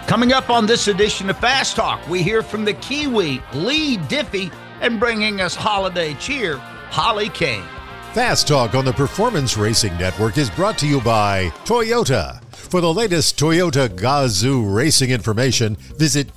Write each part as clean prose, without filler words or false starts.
Coming up on this edition of Fast Talk, we hear from the Kiwi, Leigh Diffey, and bringing us holiday cheer, Holly Kane. Fast Talk on the Performance Racing Network is brought to you by Toyota. For the latest Toyota Gazoo racing information, visit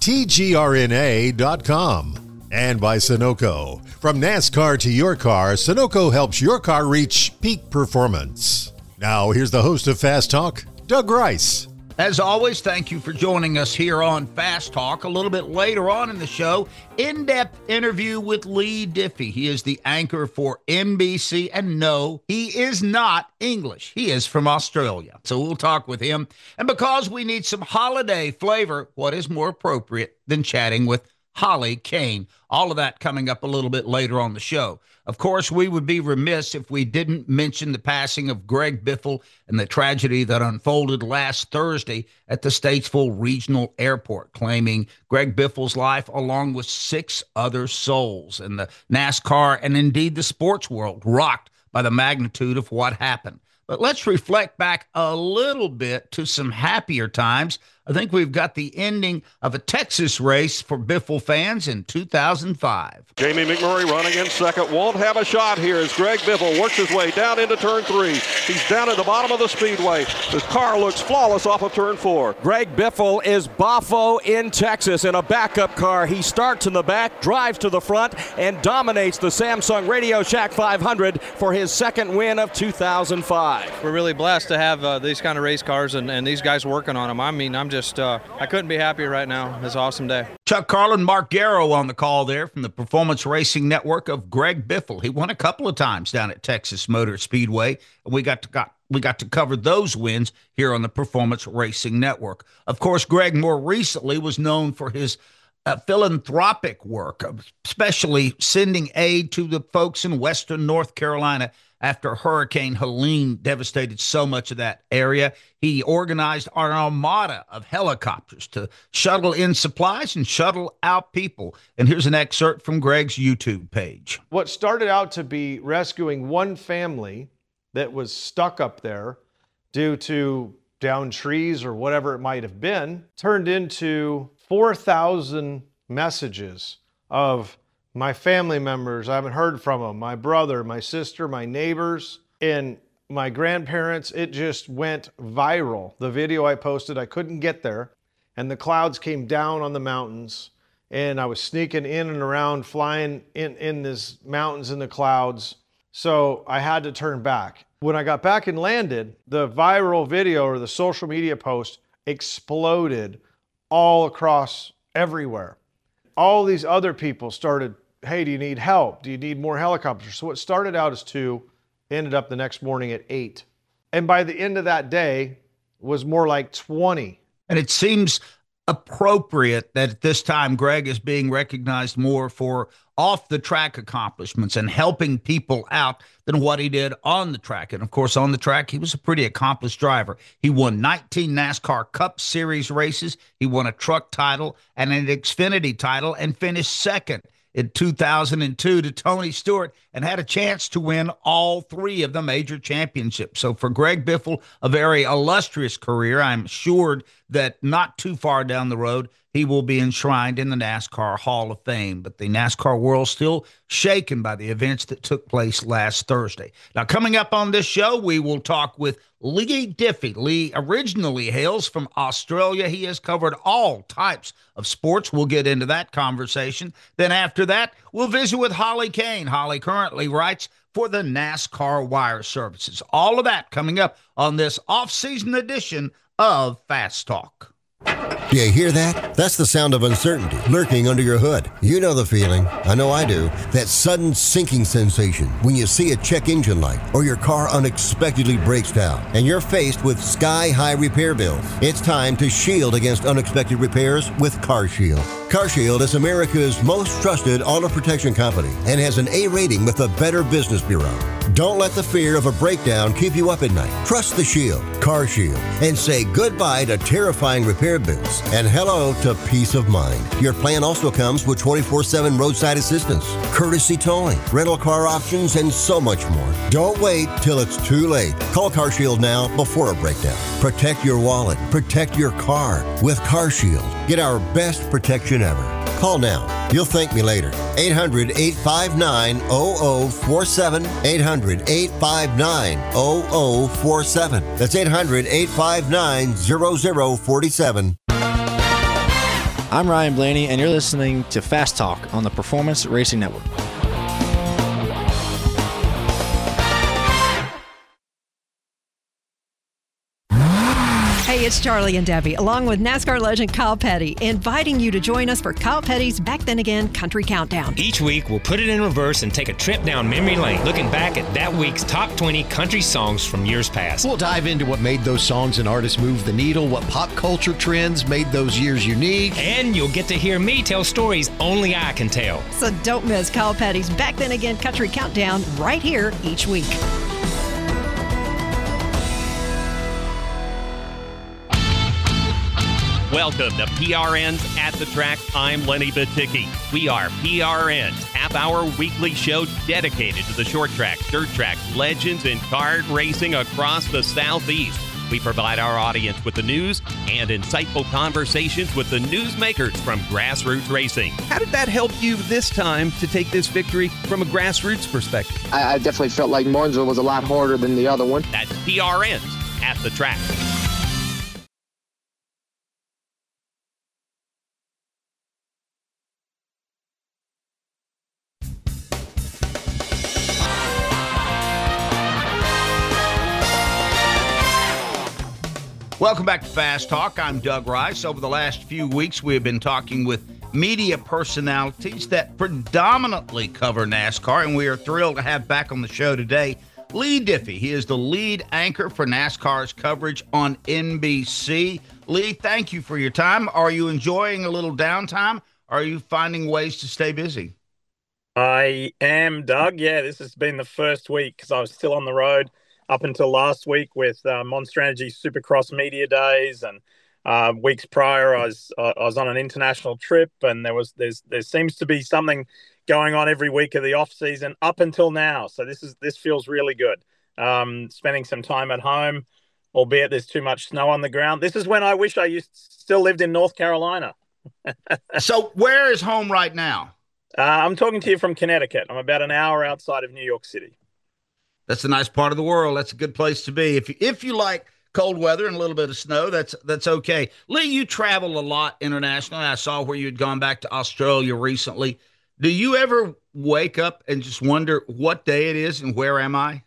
tgrna.com. And by Sunoco. From NASCAR to your car, Sunoco helps your car reach peak performance. Now, here's the host of Fast Talk, Doug Rice. As always, thank you for joining us here on Fast Talk. A little bit later on in the show, in-depth interview with Leigh Diffey. He is the anchor for NBC, and no, he is not English. He is from Australia. So we'll talk with him. And because we need some holiday flavor, what is more appropriate than chatting with Holly Kane? All of that coming up a little bit later on the show. Of course, we would be remiss if we didn't mention the passing of Greg Biffle and the tragedy that unfolded last Thursday at the Statesville Regional Airport, claiming Greg Biffle's life along with 6 other souls. And the NASCAR and indeed the sports world rocked by the magnitude of what happened. But let's reflect back a little bit to some happier times. I think we've got the ending of a Texas race for Biffle fans in 2005. Jamie McMurray running in second. Won't have a shot here as Greg Biffle works his way down into turn 3. He's down at the bottom of the speedway. His car looks flawless off of turn 4. Greg Biffle is Boffo in Texas in a backup car. He starts in the back, drives to the front, and dominates the Samsung Radio Shack 500 for his second win of 2005. We're really blessed to have these kind of race cars and these guys working on them. I mean, I couldn't be happier right now. It's an awesome day. Chuck Carlin, Mark Garrow on the call there from the Performance Racing Network of Greg Biffle. He won a couple of times down at Texas Motor Speedway, and we got to cover those wins here on the Performance Racing Network. Of course, Greg more recently was known for his philanthropic work, especially sending aid to the folks in western North Carolina after Hurricane Helene devastated so much of that area. He organized an armada of helicopters to shuttle in supplies and shuttle out people. And here's an excerpt from Greg's YouTube page. What started out to be rescuing one family that was stuck up there due to downed trees or whatever it might have been turned into 4,000 messages of my family members. I haven't heard from them. My brother, my sister, my neighbors, and my grandparents. It just went viral. The video I posted, I couldn't get there. And the clouds came down on the mountains. And I was sneaking in and around, flying in these mountains in the clouds. So I had to turn back. When I got back and landed, the viral video or the social media post exploded all across everywhere. All these other people started, hey, do you need help? Do you need more helicopters? So what started out as 2, ended up the next morning at 8. And by the end of that day was more like 20. And it seems appropriate that at this time Greg is being recognized more for off-the-track accomplishments and helping people out than what he did on the track. And, of course, on the track, he was a pretty accomplished driver. He won 19 NASCAR Cup Series races. He won a truck title and an Xfinity title and finished second in 2002 to Tony Stewart and had a chance to win all 3 of the major championships. So for Greg Biffle, a very illustrious career. I'm assured that not too far down the road, he will be enshrined in the NASCAR Hall of Fame. But the NASCAR world still shaken by the events that took place last Thursday. Now, coming up on this show, we will talk with Leigh Diffey. Leigh originally hails from Australia. He has covered all types of sports. We'll get into that conversation. Then after that, we'll visit with Holly Kane. Holly currently writes for the NASCAR Wire Services. All of that coming up on this off-season edition of Fast Talk. You hear that? That's the sound of uncertainty lurking under your hood. You know the feeling. I know I do. That sudden sinking sensation when you see a check engine light or your car unexpectedly breaks down and you're faced with sky-high repair bills. It's time to shield against unexpected repairs with CarShield. CarShield is America's most trusted auto protection company and has an A rating with the Better Business Bureau. Don't let the fear of a breakdown keep you up at night. Trust the Shield. Car Shield and say goodbye to terrifying repair bills and hello to peace of mind. Your plan also comes with 24/7 roadside assistance, courtesy towing, rental car options, and so much more. Don't wait till it's too late. Call Car Shield now before a breakdown. Protect your wallet. Protect your car with Car Shield. Get our best protection ever. Call now. You'll thank me later. 800-859-0047. 800-859-0047. That's 800-859-0047. I'm Ryan Blaney, and you're listening to Fast Talk on the Performance Racing Network. Hey, it's Charlie and Debbie, along with NASCAR legend Kyle Petty, inviting you to join us for Kyle Petty's Back Then Again Country Countdown. Each week, we'll put it in reverse and take a trip down memory lane, looking back at that week's top 20 country songs from years past. We'll dive into what made those songs and artists move the needle, what pop culture trends made those years unique. And you'll get to hear me tell stories only I can tell. So don't miss Kyle Petty's Back Then Again Country Countdown right here each week. Welcome to PRN's At the Track. I'm Lenny Baticki. We are PRN's half-hour weekly show dedicated to the short track, dirt track, legends, and kart racing across the Southeast. We provide our audience with the news and insightful conversations with the newsmakers from grassroots racing. How did that help you this time to take this victory from a grassroots perspective? I definitely felt like Martinsville was a lot harder than the other one. That's PRN's At the Track. Welcome back to Fast Talk. I'm Doug Rice. Over the last few weeks, we have been talking with media personalities that predominantly cover NASCAR, and we are thrilled to have back on the show today Lee Diffey. He is the lead anchor for NASCAR's coverage on NBC. Lee, thank you for your time. Are you enjoying a little downtime? Are you finding ways to stay busy? I am, Doug. Yeah, this has been the first week because I was still on the road up until last week with Monster Energy Supercross Media Days, and weeks prior I was on an international trip, and there seems to be something going on every week of the off season up until now. So this feels really good. Spending some time at home, albeit there's too much snow on the ground. This is when I wish I still lived in North Carolina. So where is home right now? I'm talking to you from Connecticut. I'm about an hour outside of New York City. That's a nice part of the world. That's a good place to be. If you like cold weather and a little bit of snow, that's okay. Lee, you travel a lot internationally. I saw where you'd gone back to Australia recently. Do you ever wake up and just wonder what day it is and where am I?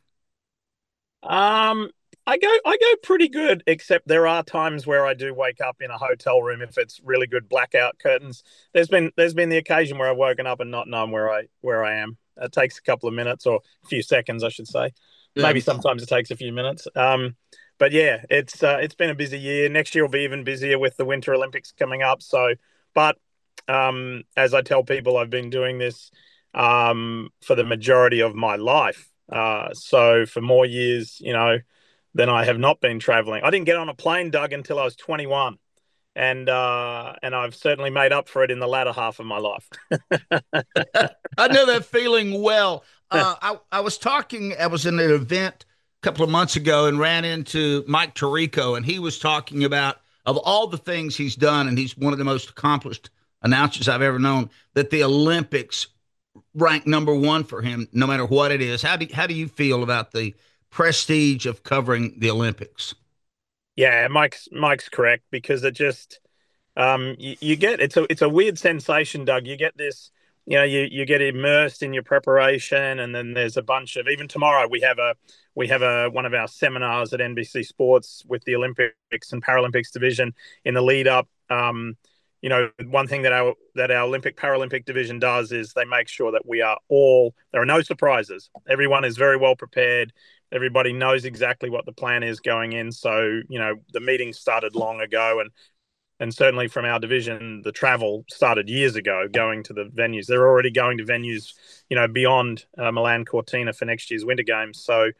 I go pretty good, except there are times where I do wake up in a hotel room if it's really good blackout curtains. There's been the occasion where I've woken up and not known where I am. It takes a couple of minutes, or a few seconds, I should say. Yeah. Maybe sometimes it takes a few minutes. But yeah, it's been a busy year. Next year will be even busier with the Winter Olympics coming up. So, but as I tell people, I've been doing this for the majority of my life. So for more years, than I have not been traveling. I didn't get on a plane, Doug, until I was 21. And I've certainly made up for it in the latter half of my life. I know that feeling well. I was in an event a couple of months ago and ran into Mike Tirico, and he was talking about, of all the things he's done, and he's one of the most accomplished announcers I've ever known, that the Olympics rank number one for him, no matter what it is. How do you feel about the prestige of covering the Olympics? Yeah, Mike's correct, because it just you get it's a weird sensation, Doug. You get this, you get immersed in your preparation, and then there's a bunch of, even tomorrow we have one of our seminars at NBC Sports with the Olympics and Paralympics division in the lead up. One thing that our Olympic Paralympic division does is they make sure that there are no surprises. Everyone is very well prepared. Everybody knows exactly what the plan is going in. So, the meeting started long ago, and certainly from our division, the travel started years ago going to the venues. They're already going to venues, beyond Milan Cortina for next year's Winter Games. So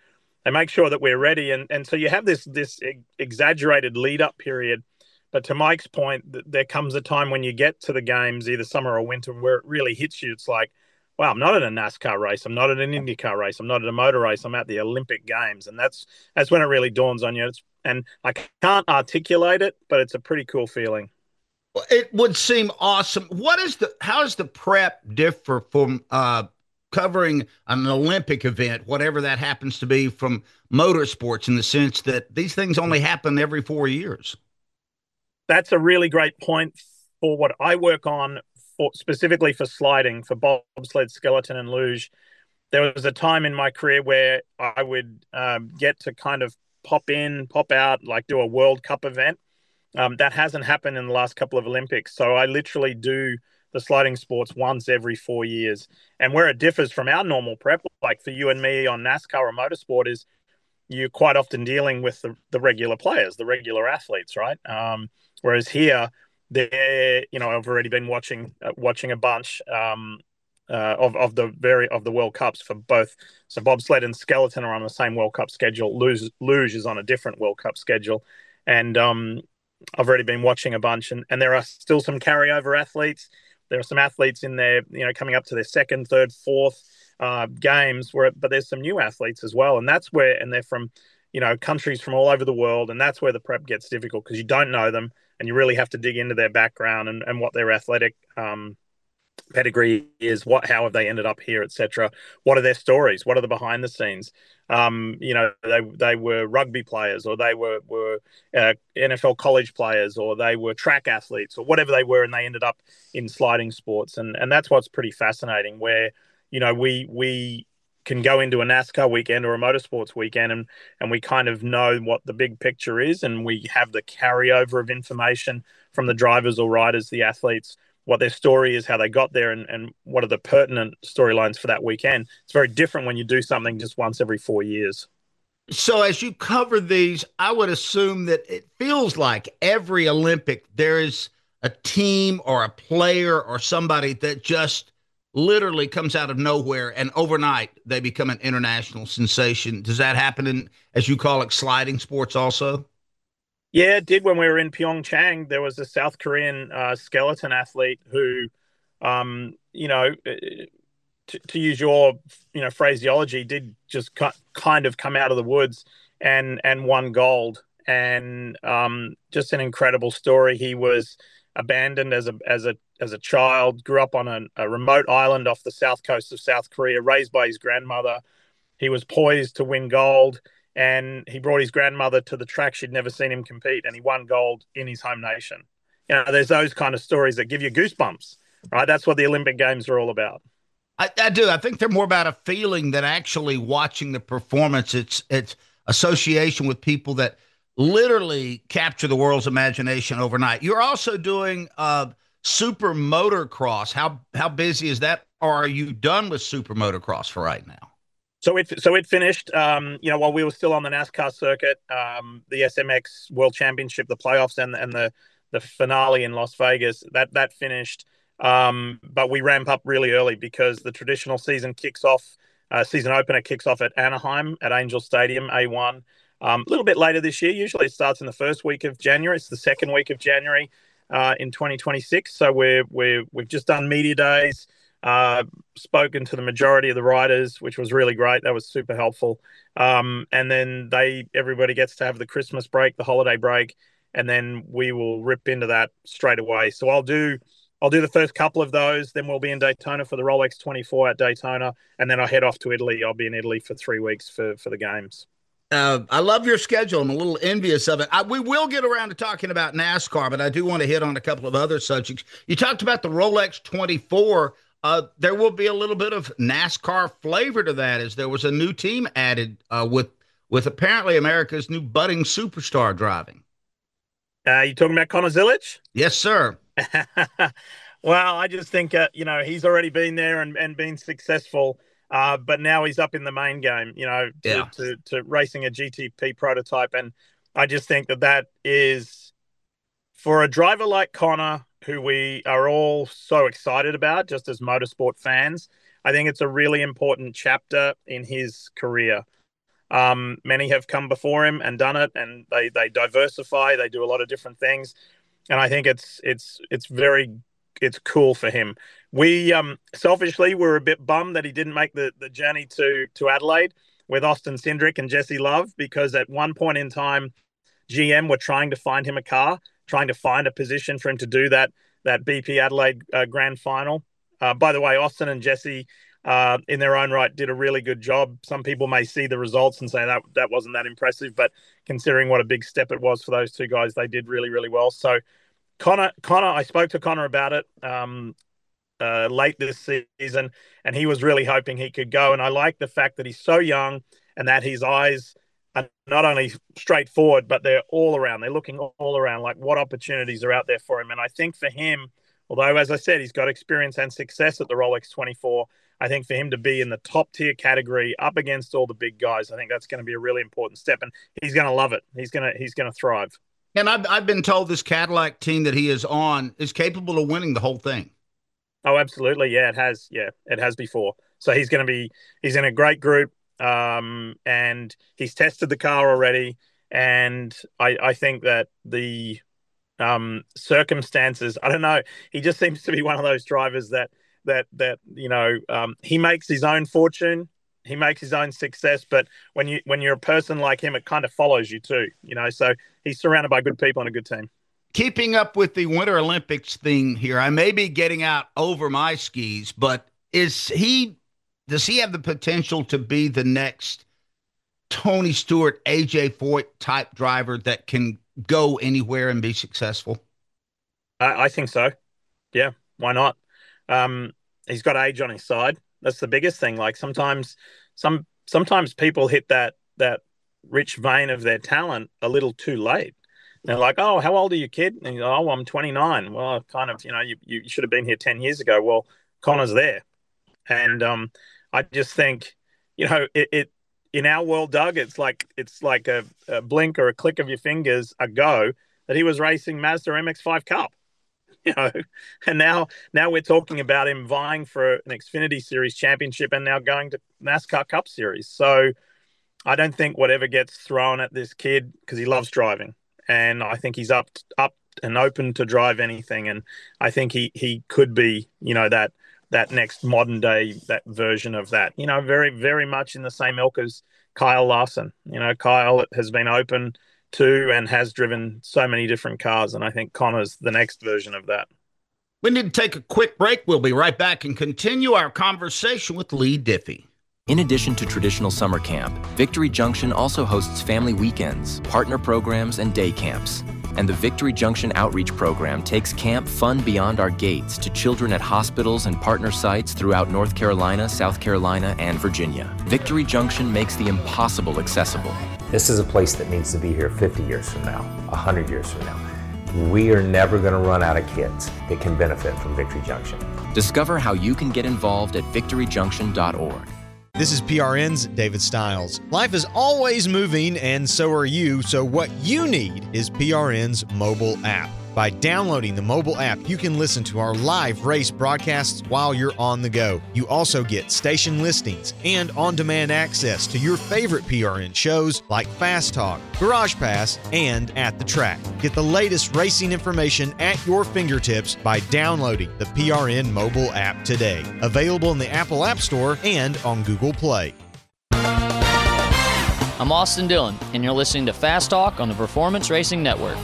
They make sure that we're ready. And so you have this exaggerated lead up period. But to Mike's point, there comes a time when you get to the games, either summer or winter, where it really hits you. It's like, wow, I'm not at a NASCAR race. I'm not at an IndyCar race. I'm not at a motor race. I'm at the Olympic Games. And that's when it really dawns on you. And I can't articulate it, but it's a pretty cool feeling. Well, it would seem awesome. How does the prep differ from covering an Olympic event, whatever that happens to be, from motorsports, in the sense that these things only happen every 4 years? That's a really great point for what I work on, specifically for sliding, for bobsled, skeleton, and luge. There was a time in my career where I would get to kind of pop in, pop out, like do a World Cup event. That hasn't happened in the last couple of Olympics. So I literally do the sliding sports once every 4 years. And where it differs from our normal prep, like for you and me on NASCAR or motorsport, is you're quite often dealing with the regular players, the regular athletes, right? Whereas here, I've already been watching a bunch of the World Cups for both. So bobsled and skeleton are on the same World Cup schedule. Luge is on a different World Cup schedule, and I've already been watching a bunch. And there are still some carryover athletes. There are some athletes in there, coming up to their second, third, fourth games. But there's some new athletes as well, and they're from countries from all over the world, and that's where the prep gets difficult, because you don't know them. And you really have to dig into their background and what their athletic pedigree is, how have they ended up here, etc. What are their stories? What are the behind the scenes? They were rugby players, or they were NFL college players, or they were track athletes, or whatever they were, and they ended up in sliding sports. And that's what's pretty fascinating, where we can go into a NASCAR weekend or a motorsports weekend and we kind of know what the big picture is, and we have the carryover of information from the drivers or riders, the athletes, what their story is, how they got there, and what are the pertinent storylines for that weekend. It's very different when you do something just once every 4 years. So as you cover these, I would assume that it feels like every Olympic there is a team or a player or somebody that just literally comes out of nowhere, and overnight they become an international sensation. Does that happen in, as you call it, sliding sports also? Yeah, it did. When we were in Pyeongchang, there was a South Korean skeleton athlete who, to use your, phraseology, did just kind of come out of the woods and won gold. And just an incredible story. He was abandoned as a child, grew up on a remote island off the south coast of South Korea, raised by his grandmother. He was poised to win gold, and he brought his grandmother to the track. She'd never seen him compete, and he won gold in his home nation. There's those kind of stories that give you goosebumps, right? That's what the Olympic Games are all about. I do. I think they're more about a feeling than actually watching the performance. It's association with people that literally capture the world's imagination overnight. You're also doing super motocross. How busy is that? Or are you done with super motocross for right now? So it finished, while we were still on the NASCAR circuit, the SMX World Championship, the playoffs and the finale in Las Vegas, that finished. But we ramp up really early because the traditional season season opener kicks off at Anaheim at Angel Stadium, A1. A little bit later this year. Usually it starts in the first week of January. It's the second week of January in 2026. So we've just done media days, spoken to the majority of the riders, which was really great. That was super helpful. And then everybody gets to have the Christmas break, the holiday break, and then we will rip into that straight away. So I'll do the first couple of those. Then we'll be in Daytona for the Rolex 24 at Daytona, and then I'll head off to Italy. I'll be in Italy for 3 weeks for the games. I love your schedule. I'm a little envious of it. We will get around to talking about NASCAR, but I do want to hit on a couple of other subjects. You talked about the Rolex 24. There will be a little bit of NASCAR flavor to that, as there was a new team added with apparently America's new budding superstar driving. You talking about Connor Zilic? Yes, sir. Well, I just think, he's already been there and been successful. But now he's up in the main game, to racing a GTP prototype. And I just think that is, for a driver like Connor, who we are all so excited about, just as motorsport fans, I think it's a really important chapter in his career. Many have come before him and done it, and they diversify. They do a lot of different things, and I think it's cool for him. We selfishly were a bit bummed that he didn't make the journey to Adelaide with Austin Cindric and Jesse Love, because at one point in time, GM were trying to find him a car, trying to find a position for him to do that BP Adelaide Grand Final. By the way, Austin and Jesse, in their own right, did a really good job. Some people may see the results and say that wasn't that impressive, but considering what a big step it was for those two guys, they did really, really well. So Connor, I spoke to Connor about it late this season, and he was really hoping he could go. And I like the fact that he's so young and that his eyes are not only straight forward, but they're all around. They're looking all around, like what opportunities are out there for him. And I think for him, although, as I said, he's got experience and success at the Rolex 24, I think for him to be in the top tier category up against all the big guys, I think that's going to be a really important step, and he's going to love it. He's going to thrive. And I've been told this Cadillac team that he is on is capable of winning the whole thing. Oh, absolutely. Yeah, it has. Yeah, it has before. So he's in a great group, and he's tested the car already. And I think that the circumstances, I don't know, he just seems to be one of those drivers that he makes his own fortune, he makes his own success, but when you're a person like him, it kind of follows you too, so he's surrounded by good people and a good team. Keeping up with the Winter Olympics thing here, I may be getting out over my skis, but does he have the potential to be the next Tony Stewart, AJ Foyt type driver that can go anywhere and be successful? I think so. Yeah, why not? He's got age on his side. That's the biggest thing. Like sometimes people hit that rich vein of their talent a little too late. They're like, "Oh, how old are you, kid?" And you're like, "Oh, I'm 29." Well, kind of, you should have been here 10 years ago. Well, Connor's there, and I just think, it in our world, Doug, it's like a blink or a click of your fingers ago that he was racing Mazda MX-5 Cup. And now we're talking about him vying for an Xfinity Series championship and now going to NASCAR Cup Series. So I don't think whatever gets thrown at this kid, because he loves driving, and I think he's up and open to drive anything. And I think he could be, that next modern day, that version of that, very, very much in the same ilk as Kyle Larson. Kyle has been open to and has driven so many different cars, and I think Connor's the next version of that. We need to take a quick break. We'll be right back and continue our conversation with Lee Diffie. In addition to traditional summer camp, Victory Junction also hosts family weekends, partner programs, and day camps. And the Victory Junction Outreach Program takes camp fun beyond our gates to children at hospitals and partner sites throughout North Carolina, South Carolina, and Virginia. Victory Junction makes the impossible accessible. This is a place that needs to be here 50 years from now, 100 years from now. We are never going to run out of kids that can benefit from Victory Junction. Discover how you can get involved at victoryjunction.org. This is PRN's David Stiles. Life is always moving, and so are you, so what you need is PRN's mobile app. By downloading the mobile app, you can listen to our live race broadcasts while you're on the go. You also get station listings and on-demand access to your favorite PRN shows like Fast Talk, Garage Pass, and At the Track. Get the latest racing information at your fingertips by downloading the PRN mobile app today. Available in the Apple App Store and on Google Play. I'm Austin Dillon, and you're listening to Fast Talk on the Performance Racing Network.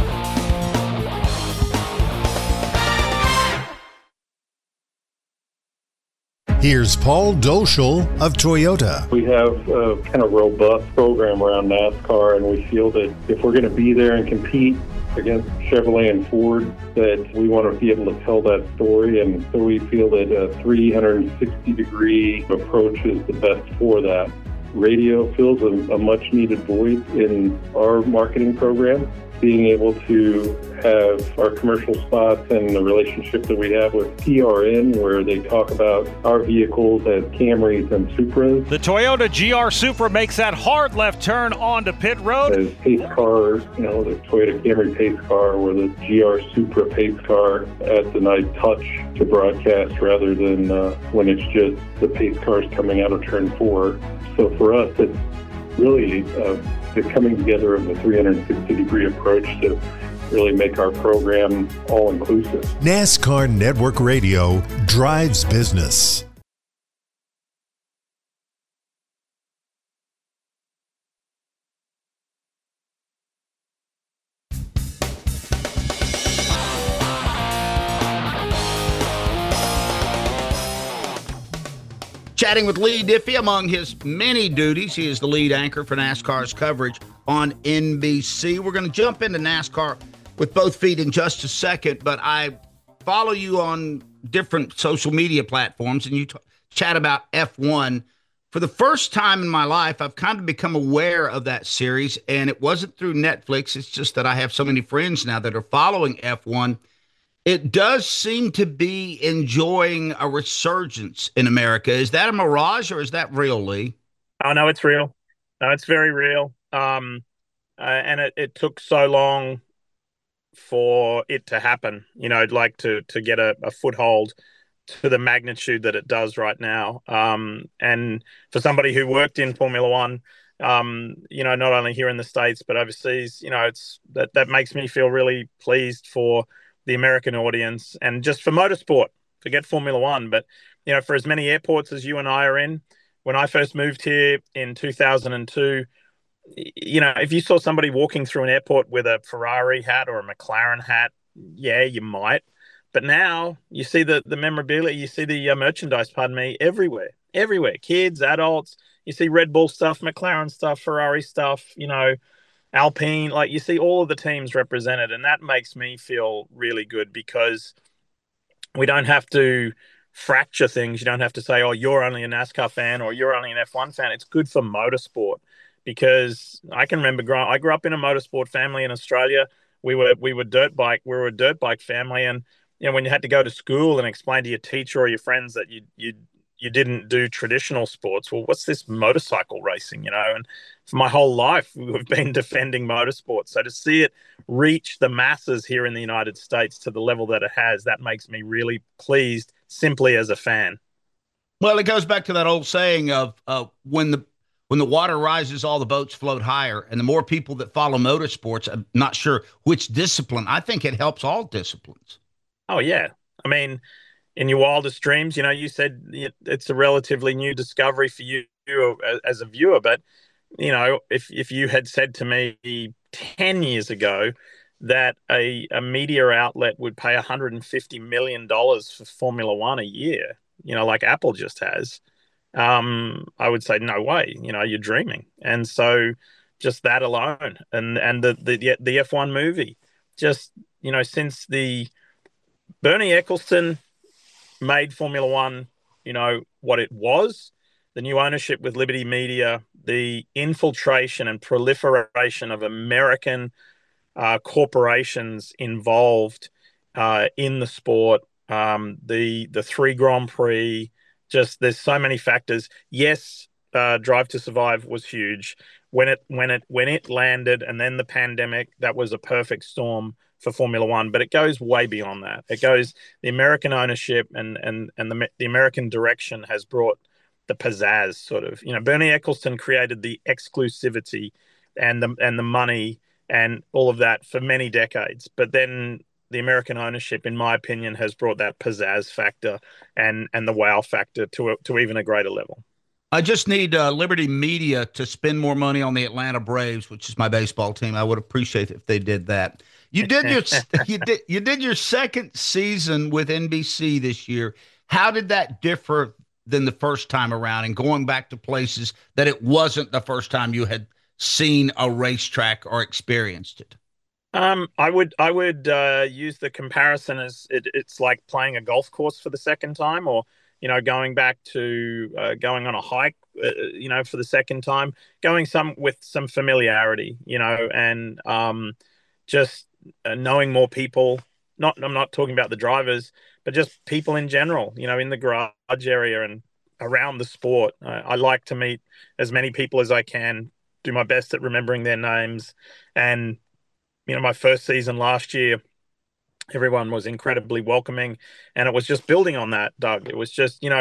Here's Paul Doschel of Toyota. We have a kind of robust program around NASCAR, and we feel that if we're going to be there and compete against Chevrolet and Ford, that we want to be able to tell that story. And so we feel that a 360-degree approach is the best for that. Radio fills a much-needed void in our marketing program. Being able to have our commercial spots and the relationship that we have with PRN, where they talk about our vehicles as Camrys and Supras. The Toyota GR Supra makes that hard left turn onto pit road. As pace cars, the Toyota Camry pace car or the GR Supra pace car adds a nice touch to broadcast rather than when it's just the pace cars coming out of turn 4. So for us, it's really the coming together of a 360-degree approach to really make our program all-inclusive. NASCAR Network Radio drives business. Chatting with Lee Diffie. Among his many duties, he is the lead anchor for NASCAR's coverage on NBC. We're going to jump into NASCAR with both feet in just a second, but I follow you on different social media platforms, and you chat about F1. For the first time in my life, I've kind of become aware of that series, and it wasn't through Netflix. It's just that I have so many friends now that are following F1. It does seem to be enjoying a resurgence in America. Is that a mirage or is that real, Lee? Oh, no, it's real. No, it's very real. And it took so long for it to happen, like to get a foothold to the magnitude that it does right now. And for somebody who worked in Formula One, not only here in the States, but overseas, it's that makes me feel really pleased for the American audience and just for motorsport. Forget Formula One, but for as many airports as you and I are in, when I first moved here in 2002, if you saw somebody walking through an airport with a Ferrari hat or a McLaren hat, yeah, you might. But now you see the memorabilia, you see the merchandise, everywhere. Kids, adults, you see Red Bull stuff, McLaren stuff, Ferrari stuff, Alpine, like you see all of the teams represented, and that makes me feel really good because we don't have to fracture things. You don't have to say, oh, you're only a NASCAR fan or you're only an F1 fan. It's good for motorsport because I can remember I grew up in a motorsport family in Australia. We were a dirt bike family, and when you had to go to school and explain to your teacher or your friends that you didn't do traditional sports. Well, what's this motorcycle racing, And for my whole life, we've been defending motorsports. So to see it reach the masses here in the United States to the level that it has, that makes me really pleased simply as a fan. Well, it goes back to that old saying of when the water rises, all the boats float higher. And the more people that follow motorsports, I'm not sure which discipline. I think it helps all disciplines. Oh, yeah. I mean, in your wildest dreams, you said it's a relatively new discovery for you as a viewer. But, if you had said to me 10 years ago that a media outlet would pay $150 million for Formula One a year, like Apple just has, I would say, no way, you're dreaming. And so just that alone and the F1 movie, just, since the Bernie Ecclestone made Formula One, what it was, the new ownership with Liberty Media, the infiltration and proliferation of American corporations involved in the sport, the 3 Grand Prix, just there's so many factors. Yes, Drive to Survive was huge. When it landed and then the pandemic, that was a perfect storm for Formula One, but it goes way beyond that. It goes the American ownership and the American direction has brought the pizzazz sort of. Bernie Ecclestone created the exclusivity and the money and all of that for many decades. But then the American ownership, in my opinion, has brought that pizzazz factor and the wow factor to even a greater level. I just need Liberty Media to spend more money on the Atlanta Braves, which is my baseball team. I would appreciate it if they did that. You did your second season with NBC this year. How did that differ than the first time around, and going back to places that it wasn't the first time you had seen a racetrack or experienced it? I would use the comparison as it's like playing a golf course for the second time, or going back to going on a hike, for the second time, going with some familiarity, and just knowing more people. I'm not talking about the drivers, but just people in general, in the garage area and around the sport. I like to meet as many people as I can, do my best at remembering their names. And, my first season last year, everyone was incredibly welcoming, and it was just building on that, Doug. It was just,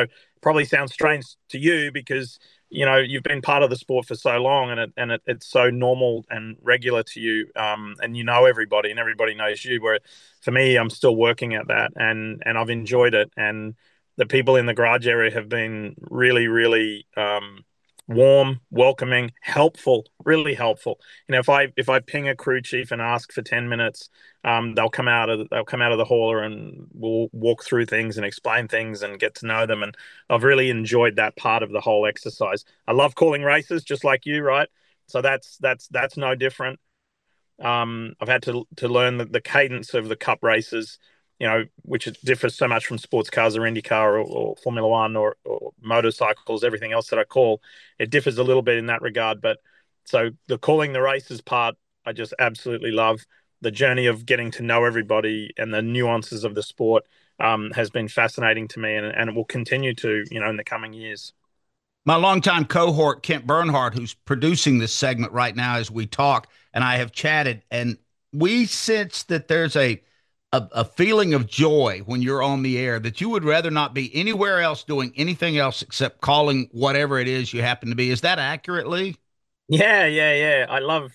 probably sounds strange to you because, you've been part of the sport for so long and it's so normal and regular to you. And everybody and everybody knows you, where for me, I'm still working at that and I've enjoyed it. And the people in the garage area have been really, really, warm, welcoming, helpful, really helpful. If I ping a crew chief and ask for 10 minutes, they'll come out of the hauler and we'll walk through things and explain things and get to know them. And I've really enjoyed that part of the whole exercise. I love calling races, just like you, right? So that's no different. I've had to learn the cadence of the Cup races, which differs so much from sports cars or IndyCar or Formula One or motorcycles, everything else that I call. It differs a little bit in that regard. But so the calling the races part, I just absolutely love. The journey of getting to know everybody and the nuances of the sport has been fascinating to me, and it will continue to, in the coming years. My longtime cohort, Kent Bernhardt, who's producing this segment right now as we talk, and I have chatted, and we sense that there's a feeling of joy when you're on the air, that you would rather not be anywhere else doing anything else except calling whatever it is you happen to be. Is that accurate, Lee? Yeah. I love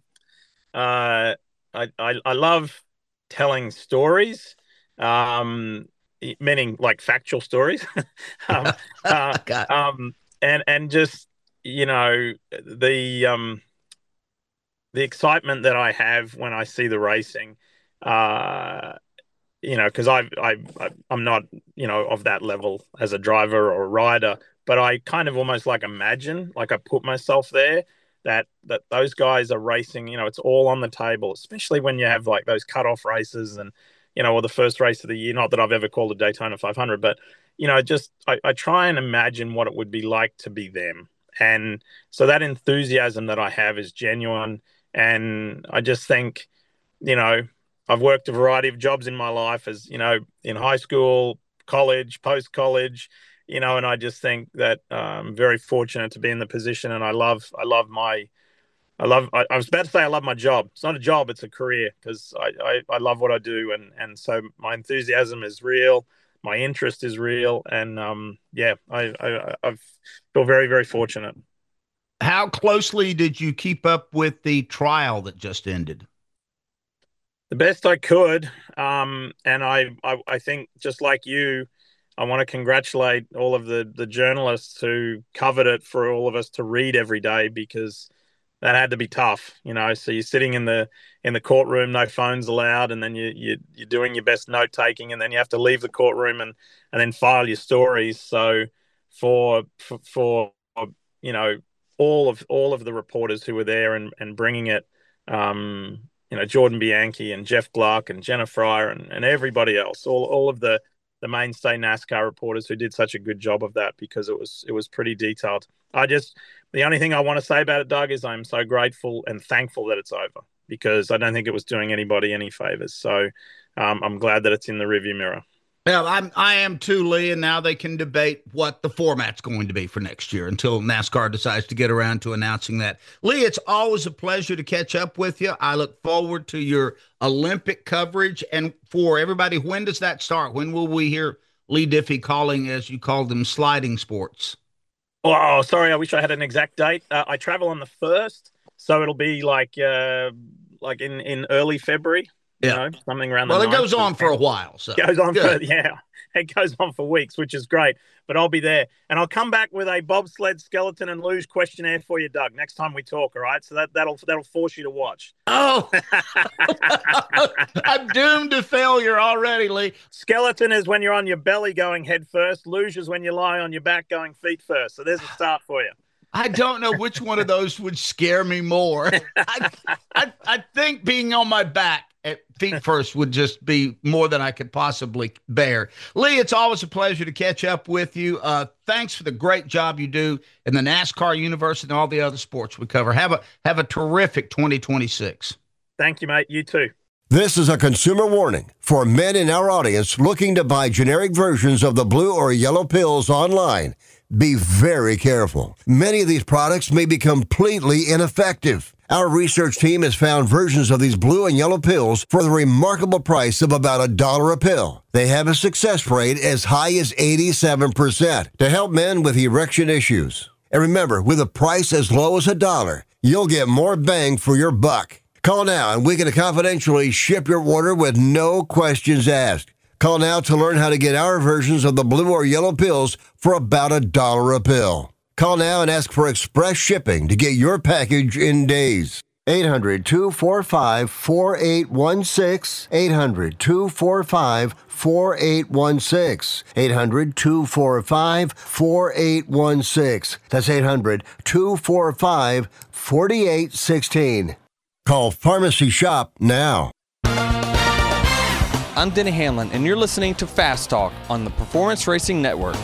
I love telling stories, meaning like factual stories, and just the excitement that I have when I see the racing. Because I'm not, of that level as a driver or a rider, but I kind of almost imagine, I put myself there, that those guys are racing, it's all on the table, especially when you have those cutoff races and, or the first race of the year. Not that I've ever called a Daytona 500, but, I try and imagine what it would be like to be them. And so that enthusiasm that I have is genuine. And I just think, I've worked a variety of jobs in my life, as in high school, college, post-college, and I just think that I'm very fortunate to be in the position, and I was about to say I love my job. It's not a job, it's a career, because I love what I do, and so my enthusiasm is real, my interest is real, and I feel very, very fortunate. How closely did you keep up with the trial that just ended? The best I could, and I think, just like you, I want to congratulate all of the journalists who covered it for all of us to read every day, because that had to be tough, So you're sitting in the courtroom, no phones allowed, and then you're doing your best note taking, and then you have to leave the courtroom and then file your stories. So for all of the reporters who were there and bringing it. Jordan Bianchi and Jeff Gluck and Jenna Fryer and everybody else, all of the mainstay NASCAR reporters who did such a good job of that, because it was pretty detailed. The only thing I want to say about it, Doug, is I'm so grateful and thankful that it's over, because I don't think it was doing anybody any favors. So I'm glad that it's in the rearview mirror. Yeah, I am too, Lee, and now they can debate what the format's going to be for next year until NASCAR decides to get around to announcing that. Lee, it's always a pleasure to catch up with you. I look forward to your Olympic coverage. And for everybody, when does that start? When will we hear Lee Diffie calling, as you called them, sliding sports? Oh, sorry, I wish I had an exact date. I travel on the 1st, so it'll be like in early February. Something around the 9th. Well, it goes on for a while. So. It goes on it goes on for weeks, which is great. But I'll be there. And I'll come back with a bobsled, skeleton, and luge questionnaire for you, Doug, next time we talk, all right? So that'll force you to watch. Oh! I'm doomed to failure already, Lee. Skeleton is when you're on your belly going head first. Luge is when you lie on your back going feet first. So there's a start for you. I don't know which one of those would scare me more. I think being on my back at feet first would just be more than I could possibly bear. Lee, it's always a pleasure to catch up with you. Thanks for the great job you do in the NASCAR universe and all the other sports we cover. Have a terrific 2026. Thank you, mate. You too. This is a consumer warning for men in our audience looking to buy generic versions of the blue or yellow pills online. Be very careful. Many of these products may be completely ineffective. Our research team has found versions of these blue and yellow pills for the remarkable price of about $1 a pill. They have a success rate as high as 87% to help men with erection issues. And remember, with a price as low as $1, you'll get more bang for your buck. Call now and we can confidentially ship your order with no questions asked. Call now to learn how to get our versions of the blue or yellow pills for about $1 a pill. Call now and ask for express shipping to get your package in days. 800-245-4816. 800-245-4816. 800-245-4816. That's 800-245-4816. Call Pharmacy Shop now. I'm Denny Hamlin, and you're listening to Fast Talk on the Performance Racing Network.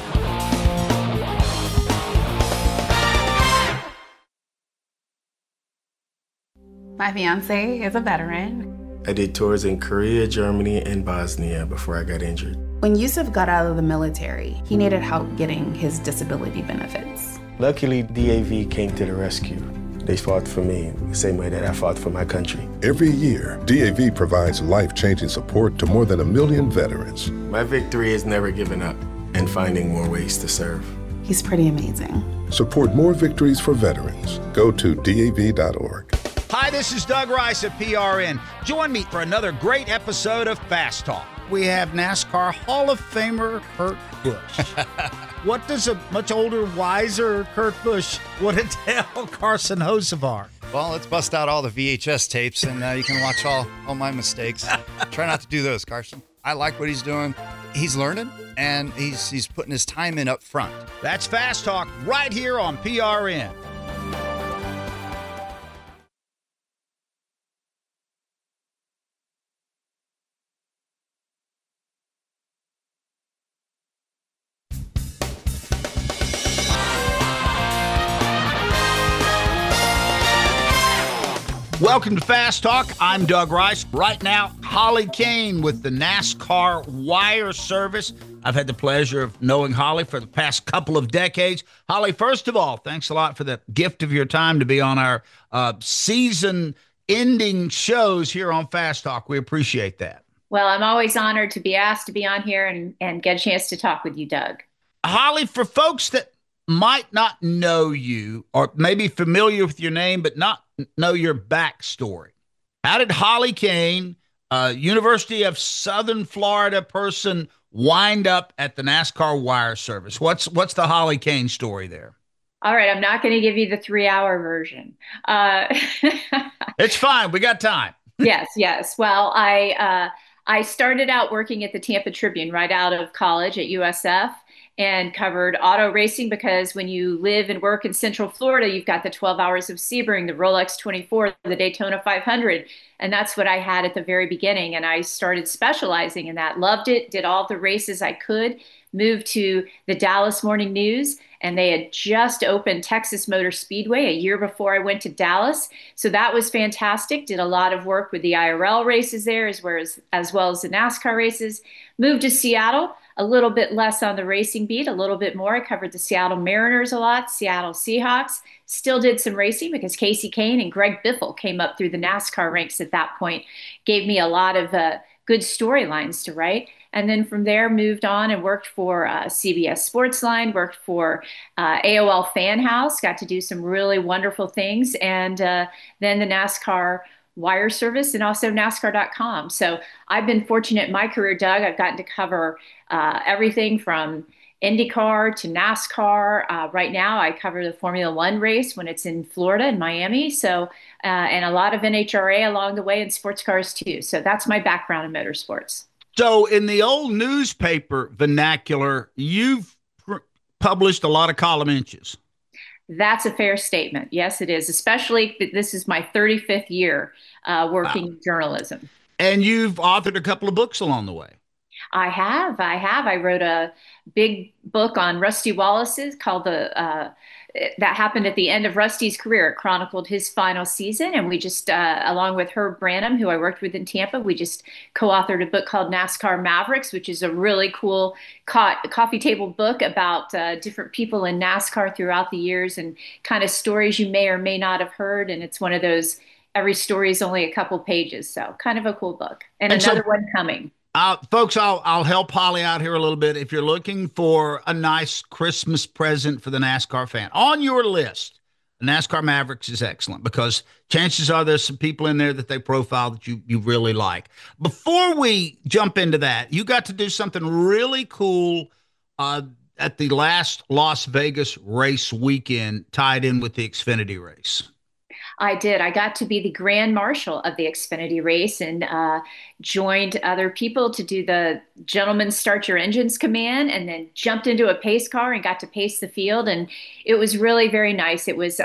My fiance is a veteran. I did tours in Korea, Germany, and Bosnia before I got injured. When Yusuf got out of the military, he needed help getting his disability benefits. Luckily, DAV came to the rescue. They fought for me the same way that I fought for my country. Every year, DAV provides life-changing support to more than 1 million veterans. My victory is never giving up and finding more ways to serve. He's pretty amazing. Support more victories for veterans. Go to DAV.org. Hi, this is Doug Rice at PRN. Join me for another great episode of Fast Talk. We have NASCAR Hall of Famer Kurt Busch. What does a much older, wiser Kurt Busch want to tell Carson Hocevar? Well, let's bust out all the VHS tapes and you can watch all my mistakes. Try not to do those, Carson. I like what he's doing. He's learning, and he's putting his time in up front. That's Fast Talk right here on PRN. Welcome to Fast Talk. I'm Doug Rice. Right now, Holly Kane with the NASCAR Wire Service. I've had the pleasure of knowing Holly for the past couple of decades. Holly, first of all, thanks a lot for the gift of your time to be on our season-ending shows here on Fast Talk. We appreciate that. Well, I'm always honored to be asked to be on here and get a chance to talk with you, Doug. Holly, for folks that might not know you or maybe familiar with your name but not know your backstory, how did Holly Kane, University of Southern Florida person, wind up at the NASCAR Wire Service? What's the Holly Kane story there? All right, I'm not going to give you the 3-hour version. It's fine. We got time. Yes. Well, I started out working at the Tampa Tribune right out of college at USF, and covered auto racing because when you live and work in Central Florida, you've got the 12 Hours of Sebring, the Rolex 24, the Daytona 500. And that's what I had at the very beginning. And I started specializing in that, loved it, did all the races I could, moved to the Dallas Morning News. And they had just opened Texas Motor Speedway a year before I went to Dallas. So that was fantastic. Did a lot of work with the IRL races there as well as the NASCAR races. Moved to Seattle, a little bit less on the racing beat, a little bit more. I covered the Seattle Mariners a lot, Seattle Seahawks. Still did some racing because Casey Kane and Greg Biffle came up through the NASCAR ranks at that point. Gave me a lot of good storylines to write. And then from there, moved on and worked for CBS Sportsline, worked for AOL Fan House, got to do some really wonderful things. And then the NASCAR Wire Service and also NASCAR.com. So I've been fortunate in my career, Doug. I've gotten to cover everything from IndyCar to NASCAR. Right now, I cover the Formula One race when it's in Florida and Miami. So, and a lot of NHRA along the way and sports cars too. So that's my background in motorsports. So in the old newspaper vernacular, you've published a lot of column inches. That's a fair statement. Yes, it is. Especially this is my 35th year working in journalism. And you've authored a couple of books along the way. I have. I wrote a big book on Rusty Wallace's called that happened at the end of Rusty's career. It chronicled his final season. And we just, along with Herb Branham, who I worked with in Tampa, we just co-authored a book called NASCAR Mavericks, which is a really cool coffee table book about different people in NASCAR throughout the years and kind of stories you may or may not have heard. And it's one of those, every story is only a couple pages. So kind of a cool book. And another one coming. Folks, I'll help Holly out here a little bit. If you're looking for a nice Christmas present for the NASCAR fan, on your list, NASCAR Mavericks is excellent because chances are there's some people in there that they profile that you really like. Before we jump into that, you got to do something really cool at the last Las Vegas race weekend tied in with the Xfinity race. I did. I got to be the grand marshal of the Xfinity race and joined other people to do the gentlemen start your engines command, and then jumped into a pace car and got to pace the field. And it was really very nice. It was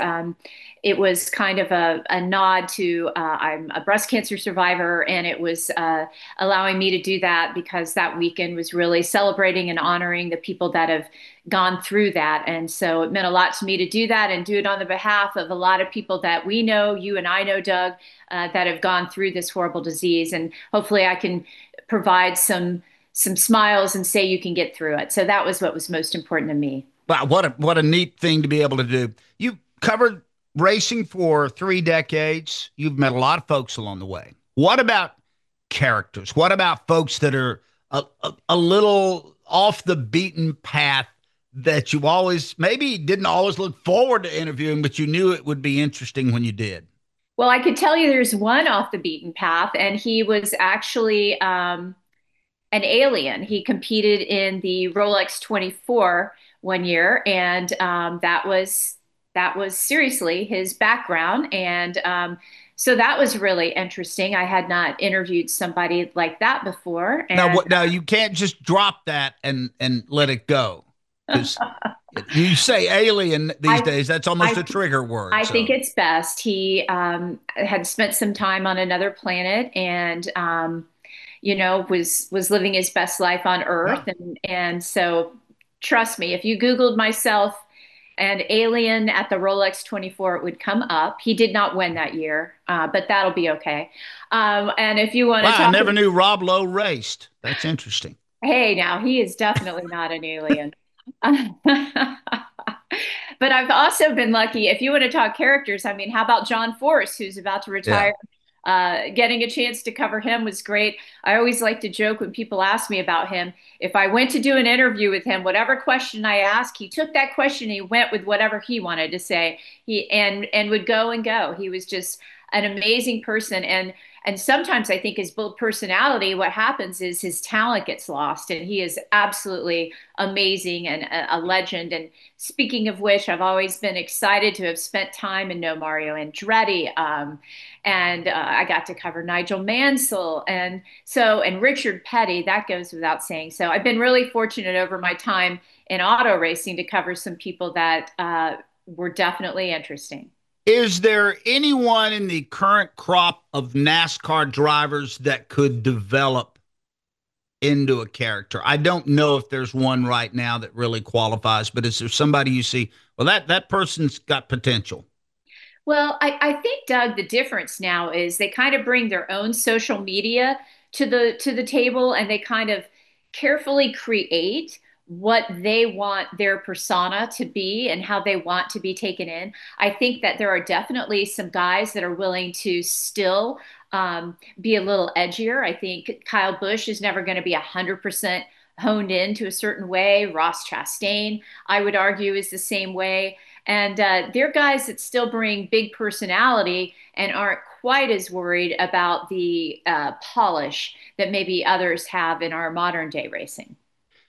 kind of a nod to I'm a breast cancer survivor, and it was allowing me to do that because that weekend was really celebrating and honoring the people that have gone through that. And so it meant a lot to me to do that and do it on the behalf of a lot of people that we know, you and I know, Doug, that have gone through this horrible disease. And hopefully I can provide some smiles and say you can get through it. So that was what was most important to me. Wow, what a neat thing to be able to do. You covered racing for 3 decades. You've met a lot of folks along the way. What about characters? What about folks that are a little off the beaten path that you maybe didn't always look forward to interviewing, but you knew it would be interesting when you did? Well, I could tell you there's one off the beaten path, and he was actually an alien. He competed in the Rolex 24 one year, and that was seriously his background. And so that was really interesting. I had not interviewed somebody like that before. And, now you can't just drop that and let it go. You say alien these days, that's almost a trigger word. I think it's best. He had spent some time on another planet and, was living his best life on Earth. Yeah. And so trust me, if you Googled myself and alien at the Rolex 24, it would come up. He did not win that year, but that'll be okay. And if you want to I never knew Rob Lowe raced. That's interesting. Hey, now he is definitely not an alien. But I've also been lucky. If you want to talk characters, I mean, how about John Force, who's about to retire? Yeah. Getting a chance to cover him was great. I always like to joke when people ask me about him. If I went to do an interview with him, whatever question I asked, he took that question and he went with whatever he wanted to say. And would go and go. He was just an amazing person. And sometimes I think his bold personality, what happens is his talent gets lost, and he is absolutely amazing and a legend. And speaking of which, I've always been excited to have spent time and know Mario Andretti. And I got to cover Nigel Mansell and Richard Petty. That goes without saying. So I've been really fortunate over my time in auto racing to cover some people that were definitely interesting. Is there anyone in the current crop of NASCAR drivers that could develop into a character? I don't know if there's one right now that really qualifies, but is there somebody you see, well, that person's got potential? Well, I think, Doug, the difference now is they kind of bring their own social media to the table, and they kind of carefully create what they want their persona to be and how they want to be taken in. I think that there are definitely some guys that are willing to still be a little edgier. I think Kyle Busch is never going to be 100% honed in to a certain way. Ross Chastain, I would argue, is the same way. And they're guys that still bring big personality and aren't quite as worried about the polish that maybe others have in our modern day racing.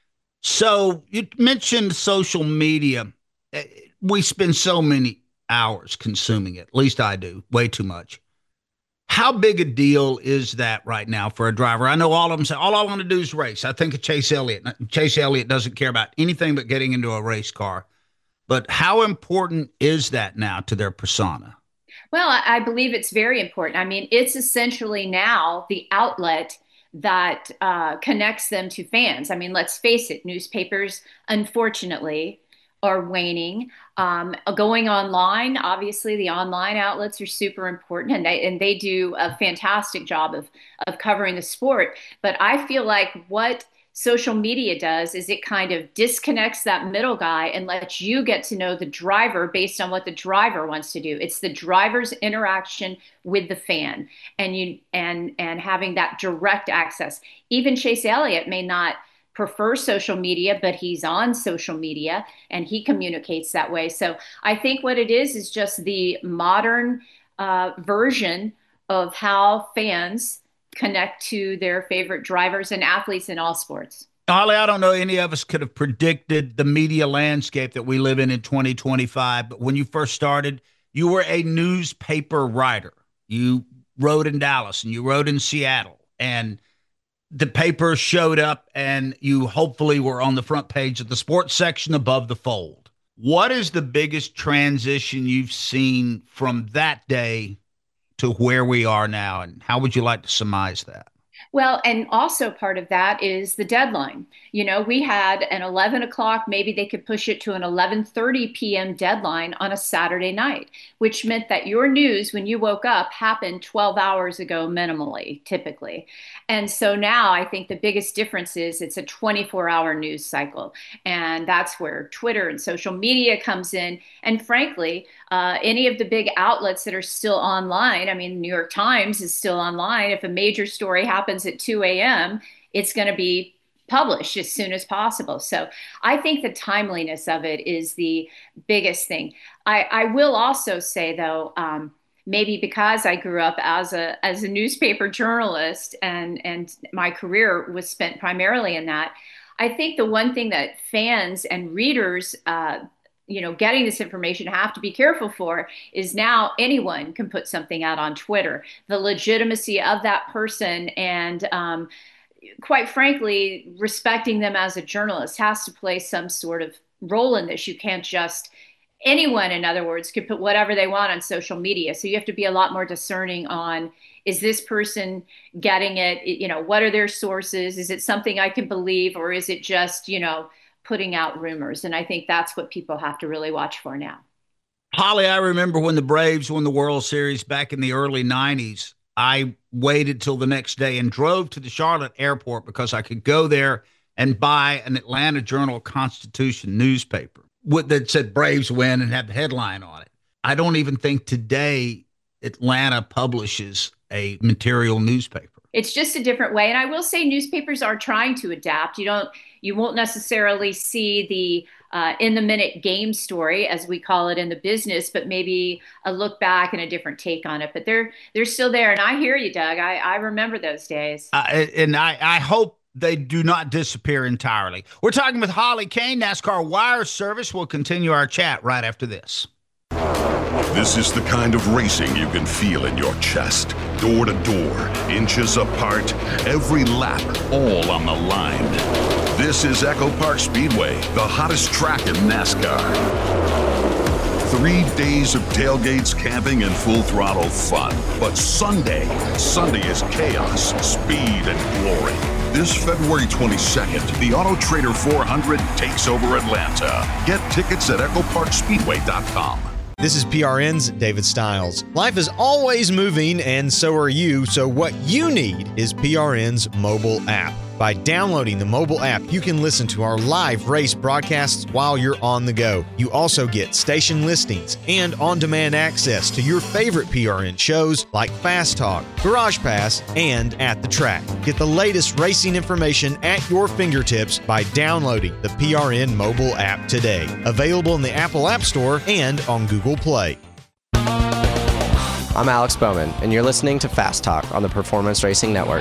So you mentioned social media. We spend so many hours consuming it. At least I do, way too much. How big a deal is that right now for a driver? I know all of them say, all I want to do is race. I think of Chase Elliott. Chase Elliott doesn't care about anything but getting into a race car. But how important is that now to their persona? Well, I believe it's very important. I mean, it's essentially now the outlet that connects them to fans. I mean, let's face it, newspapers, unfortunately, are waning. Going online, obviously, the online outlets are super important, and they do a fantastic job of covering the sport. But I feel like what social media does is it kind of disconnects that middle guy and lets you get to know the driver based on what the driver wants to do. It's the driver's interaction with the fan, and having that direct access. Even Chase Elliott may not prefer social media, but he's on social media and he communicates that way. So I think what it is just the modern version of how fans connect to their favorite drivers and athletes in all sports. Holly, I don't know any of us could have predicted the media landscape that we live in 2025. But when you first started, you were a newspaper writer. You wrote in Dallas and you wrote in Seattle, and the paper showed up and you hopefully were on the front page of the sports section above the fold. What is the biggest transition you've seen from that day to where we are now, and how would you like to surmise that? Well, and also part of that is the deadline. You know, we had an 11 o'clock, maybe they could push it to an 11:30 p.m. deadline on a Saturday night, which meant that your news when you woke up happened 12 hours ago minimally, typically. And so now I think the biggest difference is it's a 24-hour news cycle. And that's where Twitter and social media comes in. And frankly, any of the big outlets that are still online, I mean, the New York Times is still online. If a major story happens at 2 a.m., it's going to be published as soon as possible. So I think the timeliness of it is the biggest thing. I will also say, though, maybe because I grew up as a newspaper journalist and my career was spent primarily in that, I think the one thing that fans and readers getting this information have to be careful for is now anyone can put something out on Twitter. The legitimacy of that person and quite frankly, respecting them as a journalist has to play some sort of role in this. You can't just, anyone, in other words, could put whatever they want on social media. So you have to be a lot more discerning on, is this person getting it? What are their sources? Is it something I can believe, or is it just, putting out rumors? And I think that's what people have to really watch for now. Holly, I remember when the Braves won the World Series back in the early 90s, I waited till the next day and drove to the Charlotte airport because I could go there and buy an Atlanta Journal-Constitution newspaper that said Braves win and have the headline on it. I don't even think today Atlanta publishes a material newspaper. It's just a different way. And I will say newspapers are trying to adapt. You won't necessarily see the in-the-minute game story, as we call it in the business, but maybe a look back and a different take on it. But they're still there. And I hear you, Doug. I remember those days. And I hope they do not disappear entirely. We're talking with Holly Kane, NASCAR Wire Service. We'll continue our chat right after this. This is the kind of racing you can feel in your chest. Door to door, inches apart, every lap, all on the line. This is Echo Park Speedway, the hottest track in NASCAR. 3 days of tailgates, camping, and full throttle fun. But Sunday is chaos, speed, and glory. This February 22nd, the Auto Trader 400 takes over Atlanta. Get tickets at EchoParkSpeedway.com. This is PRN's David Stiles. Life is always moving, and so are you. So what you need is PRN's mobile app. By downloading the mobile app, you can listen to our live race broadcasts while you're on the go. You also get station listings and on-demand access to your favorite PRN shows like Fast Talk, Garage Pass, and At the Track. Get the latest racing information at your fingertips by downloading the PRN mobile app today. Available in the Apple App Store and on Google Play. I'm Alex Bowman, and you're listening to Fast Talk on the Performance Racing Network.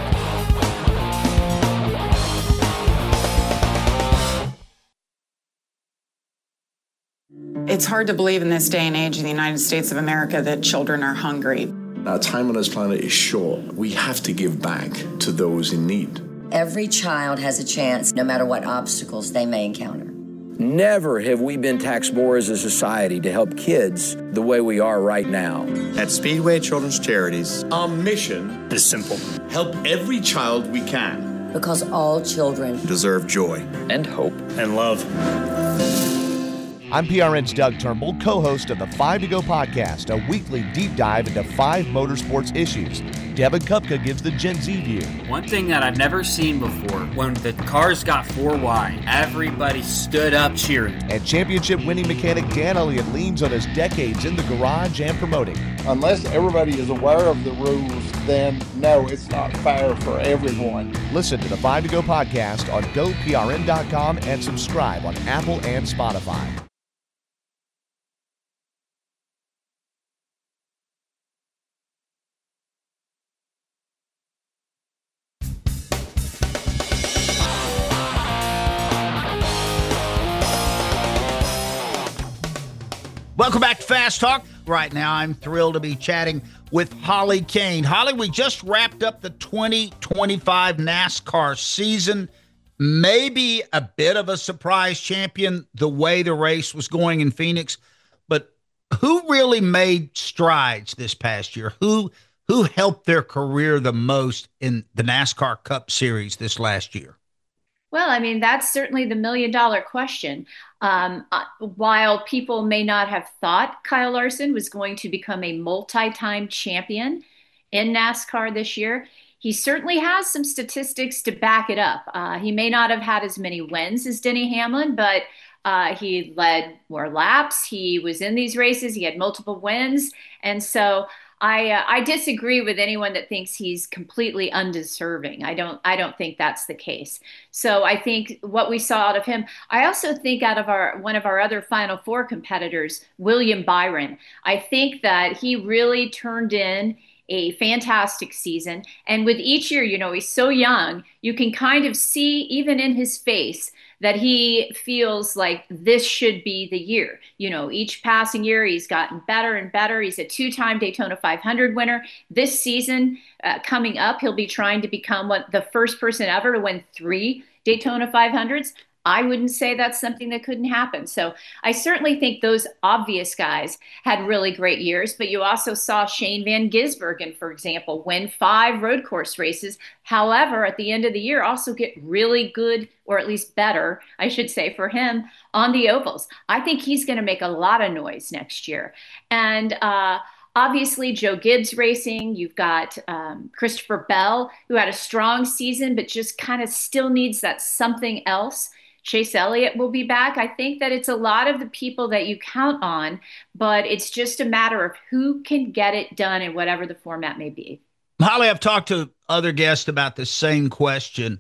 It's hard to believe in this day and age in the United States of America that children are hungry. Our time on this planet is short. We have to give back to those in need. Every child has a chance, no matter what obstacles they may encounter. Never have we been taxed more as a society to help kids the way we are right now. At Speedway Children's Charities, our mission is simple. Help every child we can. Because all children deserve joy and hope and love. I'm PRN's Doug Turnbull, co-host of the 5 to Go podcast, a weekly deep dive into 5 motorsports issues. Devin Kupka gives the Gen Z view. One thing that I've never seen before, when the cars got 4 wide, everybody stood up cheering. And championship-winning mechanic Dan Elliott leans on his decades in the garage and promoting. Unless everybody is aware of the rules, then no, it's not fair for everyone. Listen to the 5 to Go podcast on GoPRN.com and subscribe on Apple and Spotify. Welcome back to Fast Talk. Right now, I'm thrilled to be chatting with Holly Kane. Holly, we just wrapped up the 2025 NASCAR season. Maybe a bit of a surprise champion the way the race was going in Phoenix, but who really made strides this past year? Who helped their career the most in the NASCAR Cup Series this last year? Well, I mean, that's certainly the million-dollar question. While people may not have thought Kyle Larson was going to become a multi-time champion in NASCAR this year, he certainly has some statistics to back it up. He may not have had as many wins as Denny Hamlin, but he led more laps. He was in these races. He had multiple wins. And so I disagree with anyone that thinks he's completely undeserving. I don't think that's the case. So I think what we saw out of him, I also think out of one of our other Final Four competitors, William Byron, I think that he really turned in a fantastic season. And with each year, he's so young, you can kind of see even in his face that he feels like this should be the year. Each passing year, he's gotten better and better. He's a 2-time Daytona 500 winner. This season coming up, he'll be trying to become the first person ever to win 3 Daytona 500s. I wouldn't say that's something that couldn't happen. So I certainly think those obvious guys had really great years, but you also saw Shane Van Gisbergen, for example, win 5 road course races. However, at the end of the year, also get really good, or at least better, I should say, for him on the ovals. I think he's going to make a lot of noise next year. And obviously, Joe Gibbs Racing, you've got Christopher Bell, who had a strong season, but just kind of still needs that something else. Chase Elliott will be back. I think that it's a lot of the people that you count on, but it's just a matter of who can get it done in whatever the format may be. Holly, I've talked to other guests about the same question.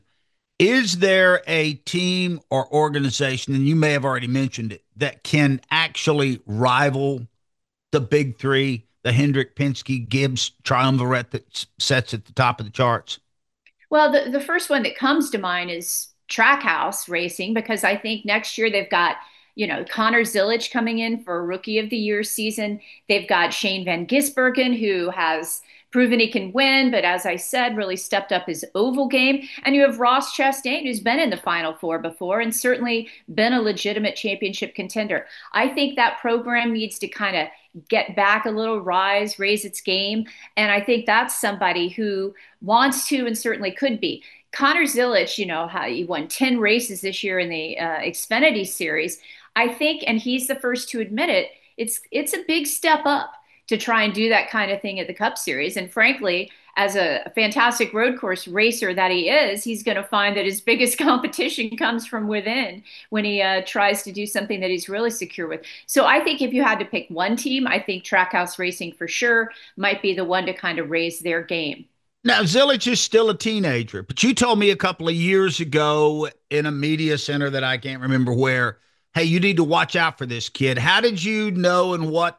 Is there a team or organization, and you may have already mentioned it, that can actually rival the big 3, the Hendrick, Penske, Gibbs triumvirate that sets at the top of the charts? Well, the first one that comes to mind is Trackhouse Racing, because I think next year they've got, Connor Zilisch coming in for a Rookie of the Year season. They've got Shane Van Gisbergen, who has proven he can win, but as I said, really stepped up his oval game. And you have Ross Chastain, who's been in the Final Four before and certainly been a legitimate championship contender. I think that program needs to kind of get back a little, raise its game. And I think that's somebody who wants to and certainly could be. Connor Zilisch, how he won 10 races this year in the Xfinity Series. I think, and he's the first to admit it, it's a big step up to try and do that kind of thing at the Cup Series. And frankly, as a fantastic road course racer that he is, he's going to find that his biggest competition comes from within when he tries to do something that he's really secure with. So I think if you had to pick one team, I think Trackhouse Racing for sure might be the one to kind of raise their game. Now, Zilisch is still a teenager, but you told me a couple of years ago in a media center that I can't remember where, hey, you need to watch out for this kid. How did you know, and what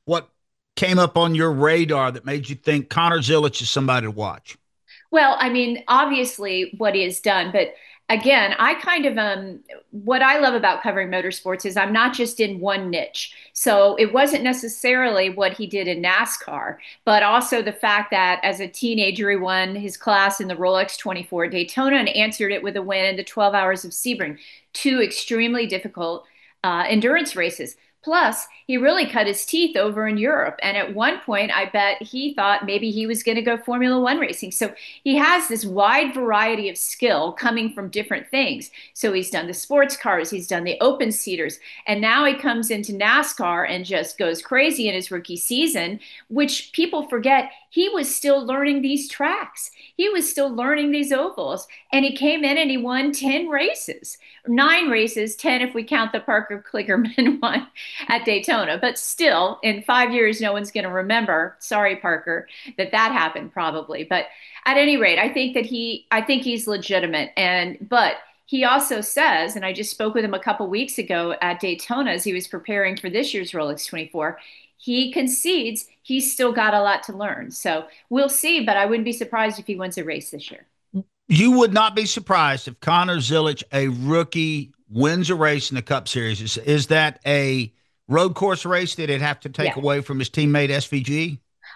came up on your radar that made you think Connor Zilisch is somebody to watch? Well, I mean, obviously what he has done, but again, I kind of what I love about covering motorsports is I'm not just in one niche. So it wasn't necessarily what he did in NASCAR, but also the fact that as a teenager, he won his class in the Rolex 24 Daytona and answered it with a win in the 12 Hours of Sebring, two extremely difficult endurance races. Plus, he really cut his teeth over in Europe. And at one point, I bet he thought maybe he was going to go Formula One racing. So he has this wide variety of skill coming from different things. So he's done the sports cars, he's done the open seaters, and now he comes into NASCAR and just goes crazy in his rookie season, which people forget he was still learning these tracks. He was still learning these ovals. And he came in and he won 10 races, 9 races, 10 if we count the Parker Kligerman one at Daytona. But still, in 5 years, no one's going to remember, sorry, Parker, that happened probably. But at any rate, I think he's legitimate. But he also says, and I just spoke with him a couple weeks ago at Daytona as he was preparing for this year's Rolex 24, he concedes he's still got a lot to learn. So we'll see, but I wouldn't be surprised if he wins a race this year. You would not be surprised if Connor Zilisch, a rookie, wins a race in the Cup Series. Is that a road course race that he'd have to take away from his teammate SVG?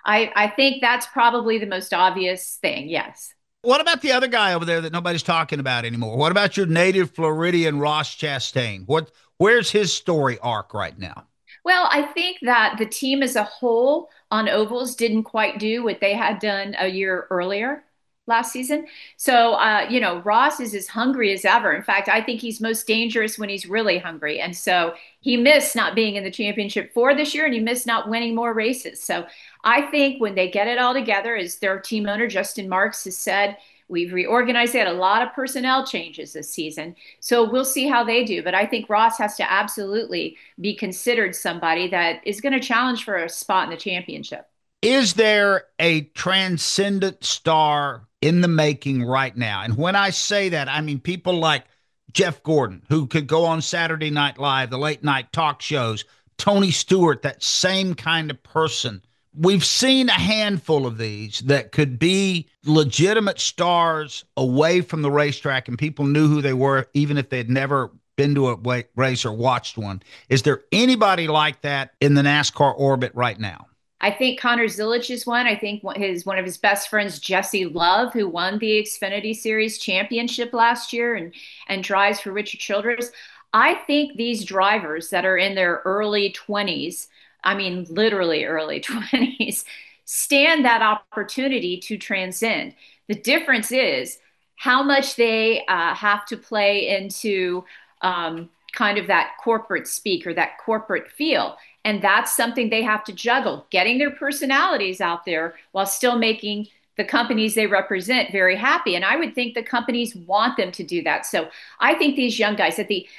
I think that's probably the most obvious thing, yes. What about the other guy over there that nobody's talking about anymore? What about your native Floridian Ross Chastain? Where's his story arc right now? Well, I think that the team as a whole on ovals didn't quite do what they had done a year earlier last season. So, Ross is as hungry as ever. In fact, I think he's most dangerous when he's really hungry. And so he missed not being in the championship 4 this year, and he missed not winning more races. So I think when they get it all together, as their team owner, Justin Marks, has said, we've reorganized. They had a lot of personnel changes this season. So we'll see how they do. But I think Ross has to absolutely be considered somebody that is going to challenge for a spot in the championship. Is there a transcendent star in the making right now? And when I say that, I mean people like Jeff Gordon, who could go on Saturday Night Live, the late night talk shows, Tony Stewart, that same kind of person. We've seen a handful of these that could be legitimate stars away from the racetrack, and people knew who they were, even if they'd never been to a race or watched one. Is there anybody like that in the NASCAR orbit right now? I think Connor Zilisch is one. I think one of his best friends, Jesse Love, who won the Xfinity Series championship last year and drives for Richard Childress. I think these drivers that are in their early 20s, I mean, literally early 20s, stand that opportunity to transcend. The difference is how much they have to play into kind of that corporate speak or that corporate feel. And that's something they have to juggle, getting their personalities out there while still making the companies they represent very happy. And I would think the companies want them to do that. So I think these young guys at the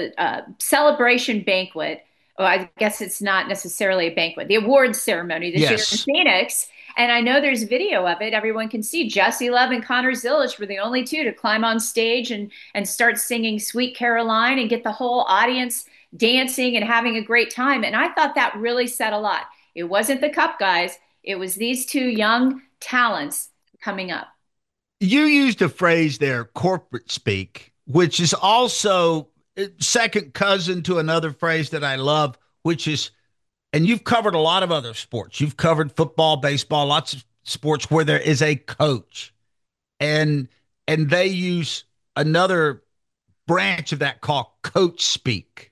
celebration banquet, I guess it's not necessarily a banquet, the awards ceremony this year in Phoenix. And I know there's video of it. Everyone can see Jesse Love and Connor Zilisch were the only two to climb on stage and start singing Sweet Caroline and get the whole audience dancing and having a great time. And I thought that really said a lot. It wasn't the Cup guys. It was these two young talents coming up. You used a phrase there, corporate speak, which is also second cousin to another phrase that I love, which is, and you've covered a lot of other sports. You've covered football, baseball, lots of sports where there is a coach, and they use another branch of that called coach speak.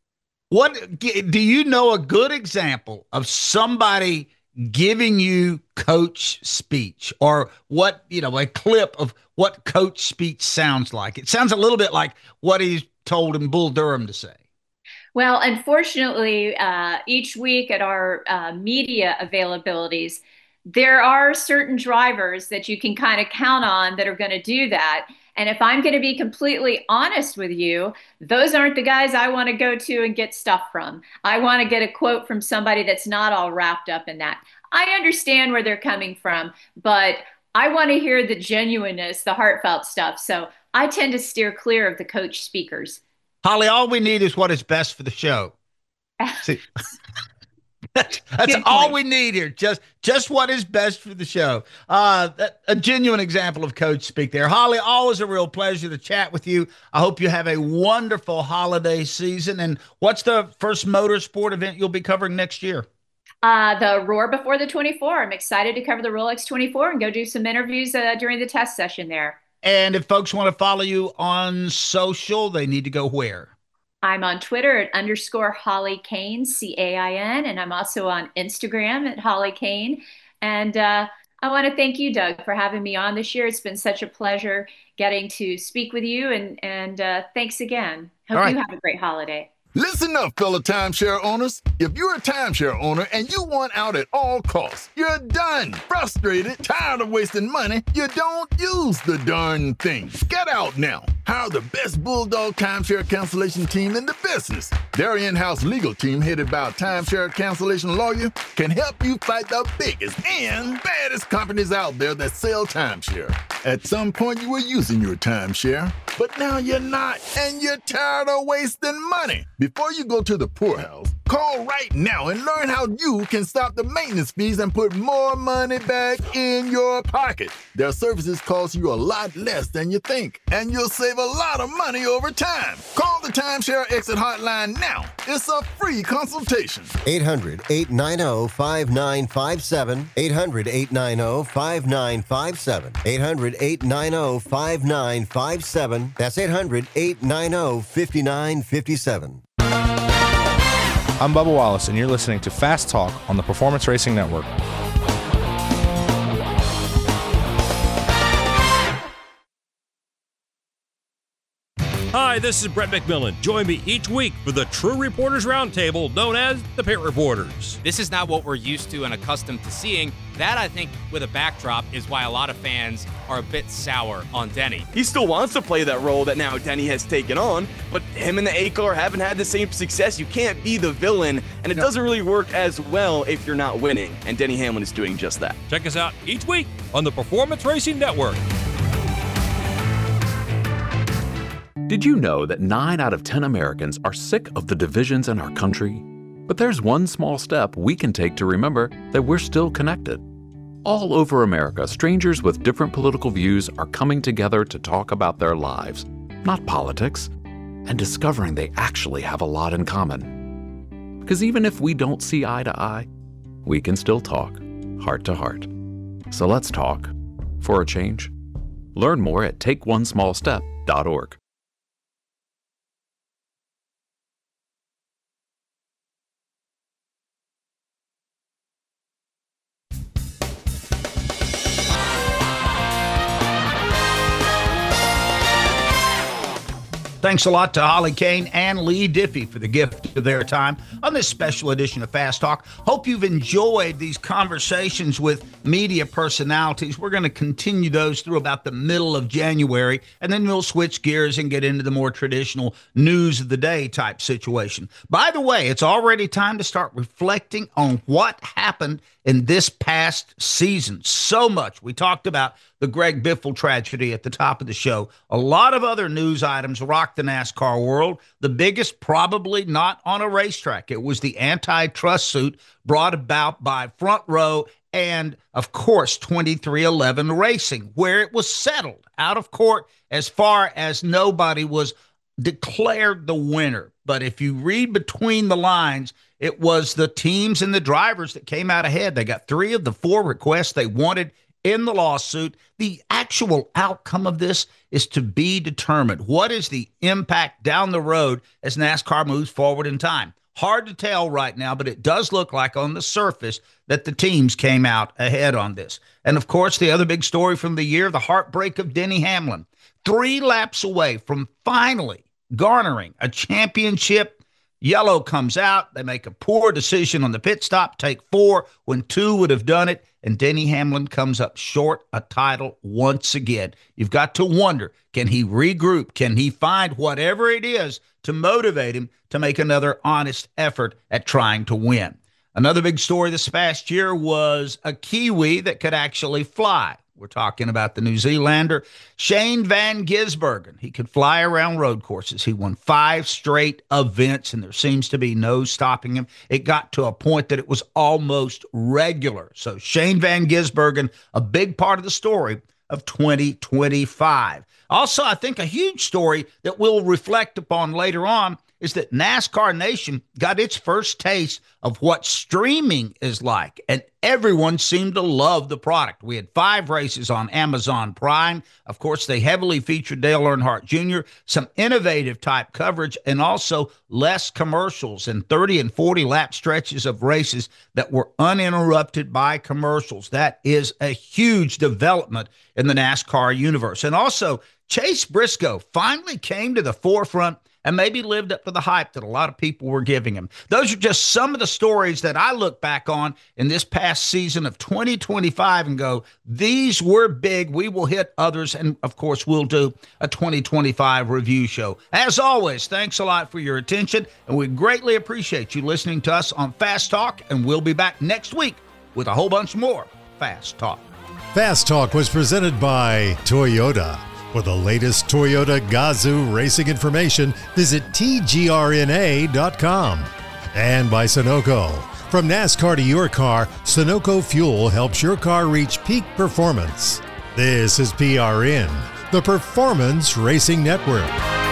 What do you know a good example of somebody giving you coach speech, or what, a clip of what coach speech sounds like? It sounds a little bit like what he's told in Bull Durham to say. Well, unfortunately, each week at our media availabilities, there are certain drivers that you can kind of count on that are going to do that. And if I'm going to be completely honest with you, those aren't the guys I want to go to and get stuff from. I want to get a quote from somebody that's not all wrapped up in that. I understand where they're coming from, but I want to hear the genuineness, the heartfelt stuff. So I tend to steer clear of the coach speakers. Holly, all we need is what is best for the show. See. That's all we need here. Just what is best for the show. A genuine example of coach speak there. Holly, always a real pleasure to chat with you. I hope you have a wonderful holiday season. And what's the first motorsport event you'll be covering next year? The Roar Before the 24. I'm excited to cover the Rolex 24 and go do some interviews during the test session there. And if folks want to follow you on social, they need to go where? I'm on Twitter at _Holly Cain, CAIN, and I'm also on Instagram at Holly Cain. And I want to thank you, Doug, for having me on this year. It's been such a pleasure getting to speak with you, and thanks again. Hope you have a great holiday. Listen up, fellow timeshare owners. If you're a timeshare owner and you want out at all costs, you're done, frustrated, tired of wasting money, you don't use the darn thing. Get out now. Hire the best Bulldog timeshare cancellation team in the business. Their in-house legal team, headed by a timeshare cancellation lawyer, can help you fight the biggest and baddest companies out there that sell timeshare. At some point, you were using your timeshare, but now you're not, and you're tired of wasting money. Before you go to the poorhouse, call right now and learn how you can stop the maintenance fees and put more money back in your pocket. Their services cost you a lot less than you think, and you'll save a lot of money over time. Call the Timeshare Exit Hotline now. It's a free consultation. 800-890-5957. 800-890-5957. 800-890-5957. That's 800-890-5957. I'm Bubba Wallace, and you're listening to Fast Talk on the Performance Racing Network. Hi, this is Brett McMillan. Join me each week for the True Reporters Roundtable, known as the Pit Reporters. This is not what we're used to and accustomed to seeing. That, I think, with a backdrop, is why a lot of fans are a bit sour on Denny. He still wants to play that role that now Denny has taken on, but him and the A-car haven't had the same success. You can't be the villain, and it doesn't really work as well if you're not winning, and Denny Hamlin is doing just that. Check us out each week on the Performance Racing Network. Did you know that 9 out of 10 Americans are sick of the divisions in our country? But there's one small step we can take to remember that we're still connected. All over America, strangers with different political views are coming together to talk about their lives, not politics, and discovering they actually have a lot in common. Because even if we don't see eye to eye, we can still talk, heart to heart. So let's talk, for a change. Learn more at takeonesmallstep.org. Thanks a lot to Holly Cain and Lee Diffie for the gift of their time on this special edition of Fast Talk. Hope you've enjoyed these conversations with media personalities. We're going to continue those through about the middle of January, and then we'll switch gears and get into the more traditional news of the day type situation. By the way, it's already time to start reflecting on what happened in this past season. So much. We talked about the Greg Biffle tragedy at the top of the show. A lot of other news items rocked the NASCAR world. The biggest probably not on a racetrack. It was the antitrust suit brought about by Front Row and, of course, 2311 Racing, where it was settled out of court as far as nobody was declared the winner. But if you read between the lines, it was the teams and the drivers that came out ahead. They got 3 of the 4 requests they wanted in the lawsuit. The actual outcome of this is to be determined. What is the impact down the road as NASCAR moves forward in time? Hard to tell right now, but it does look like on the surface that the teams came out ahead on this. And of course, the other big story from the year, the heartbreak of Denny Hamlin. 3 laps away from finally garnering a championship. Yellow comes out. They make a poor decision on the pit stop, take 4 when 2 would have done it. And Denny Hamlin comes up short a title once again. You've got to wonder, can he regroup? Can he find whatever it is to motivate him to make another honest effort at trying to win? Another big story this past year was a Kiwi that could actually fly. We're talking about the New Zealander, Shane Van Gisbergen. He could fly around road courses. He won 5 straight events, and there seems to be no stopping him. It got to a point that it was almost regular. So Shane Van Gisbergen, a big part of the story of 2025. Also, I think a huge story that we'll reflect upon later on is that NASCAR Nation got its first taste of what streaming is like, and everyone seemed to love the product. We had 5 races on Amazon Prime. Of course, they heavily featured Dale Earnhardt Jr., some innovative type coverage, and also less commercials and 30 and 40 lap stretches of races that were uninterrupted by commercials. That is a huge development in the NASCAR universe. And also, Chase Briscoe finally came to the forefront and maybe lived up to the hype that a lot of people were giving him. Those are just some of the stories that I look back on in this past season of 2025 and go, these were big. We will hit others. And, of course, we'll do a 2025 review show. As always, thanks a lot for your attention, and we greatly appreciate you listening to us on Fast Talk, and we'll be back next week with a whole bunch more Fast Talk. Fast Talk was presented by Toyota. For the latest Toyota Gazoo racing information, visit tgrna.com. And by Sunoco. From NASCAR to your car, Sunoco Fuel helps your car reach peak performance. This is PRN, the Performance Racing Network.